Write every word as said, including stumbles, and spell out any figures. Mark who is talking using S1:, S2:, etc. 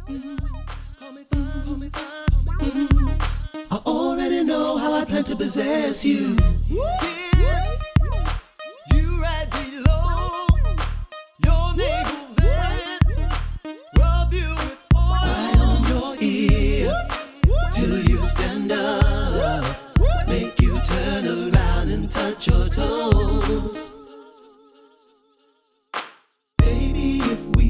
S1: I already know how I plan to possess you.
S2: Kiss you right below your navel, then rub you with oil
S1: Right on your ear till you stand up. Make you turn around and touch your toes. Baby, if we